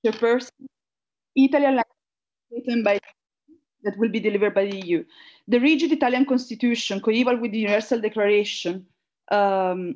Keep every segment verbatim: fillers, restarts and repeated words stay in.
Chairperson, Italian language by that will be delivered by the E U. The rigid Italian constitution, coeval with the Universal Declaration, um,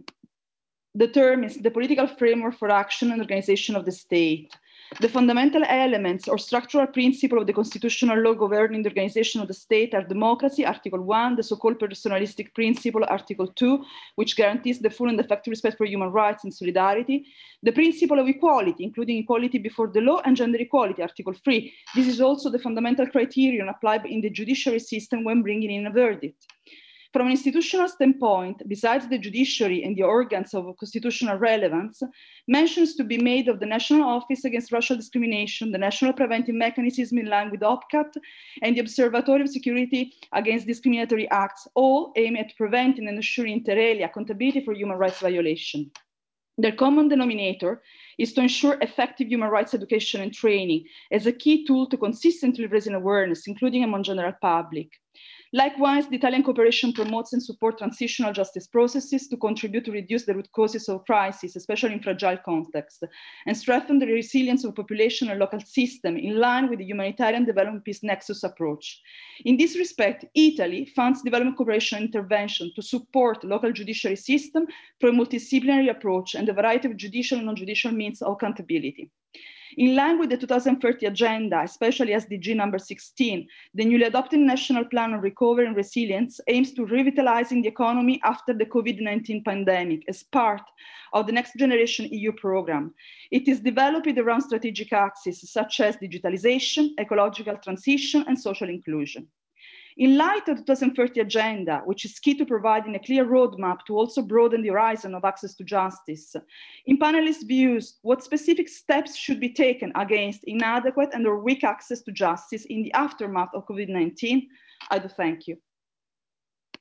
determines the political framework for action and organization of the state. The fundamental elements or structural principle of the constitutional law governing the organization of the state are democracy, Article one, the so-called personalistic principle, Article two, which guarantees the full and effective respect for human rights and solidarity, the principle of equality, including equality before the law and gender equality, Article three. This is also the fundamental criterion applied in the judiciary system when bringing in a verdict. From an institutional standpoint, besides the judiciary and the organs of constitutional relevance, mentions to be made of the National Office Against Racial Discrimination, the National Preventive Mechanism in line with OPCAT, and the Observatory of Security Against Discriminatory Acts, all aim at preventing and ensuring inter alia accountability for human rights violation. Their common denominator is to ensure effective human rights education and training as a key tool to consistently raising awareness, including among general public. Likewise, the Italian cooperation promotes and supports transitional justice processes to contribute to reduce the root causes of crisis, especially in fragile contexts, and strengthen the resilience of population and local system in line with the humanitarian development peace nexus approach. In this respect, Italy funds development cooperation intervention to support the local judiciary system through a multidisciplinary approach and a variety of judicial and non-judicial means of accountability. In line with the two thousand thirty agenda, especially S D G number sixteen, the newly adopted National Plan on Recovery and Resilience aims to revitalizing the economy after the COVID nineteen pandemic as part of the Next Generation E U program. It is developed around strategic axes such as digitalization, ecological transition, and social inclusion. In light of the two thousand thirty agenda, which is key to providing a clear roadmap to also broaden the horizon of access to justice, in panelists' views, what specific steps should be taken against inadequate and or weak access to justice in the aftermath of COVID nineteen? I do thank you.